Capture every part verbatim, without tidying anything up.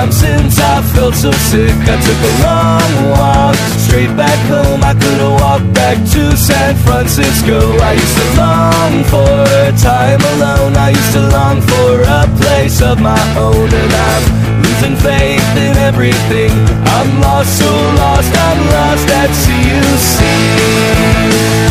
time since I felt so sick. I took a long walk straight back home. I could've walked back to San Francisco. I used to long for time alone. I used to long for a place of my own. And I'm losing faith in everything. I'm lost, so lost, I'm lost at sea, you see.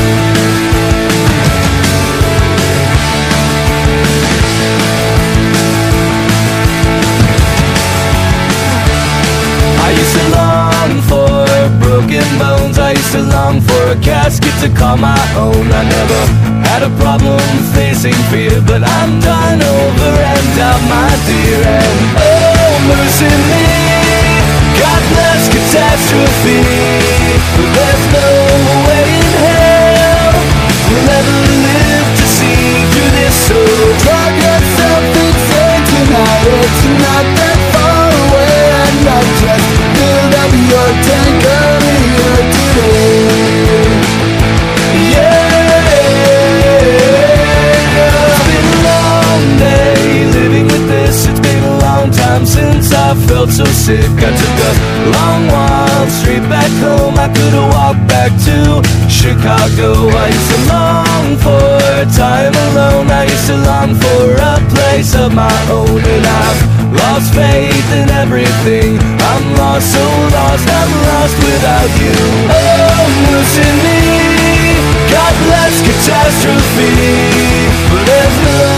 I used to long for broken bones. I used to long for a casket to call my own. I never had a problem facing fear, but I'm done over and out, my dear. And oh, mercy me, God bless catastrophe. There's no way in hell we'll ever live to see through this. So drop yourself inside tonight. It's not that far away, and I just build up your tank earlier today. Yeah, it's been a long day living with this. It's been a long time since I felt so sick. I took a long while straight back home. I could've walked back to Chicago. I used to long for time alone. I used to long for a place of my own. And I've lost faith in everything. I'm lost, so lost, I'm lost without you. Oh, mercy me, God bless catastrophe. But there's no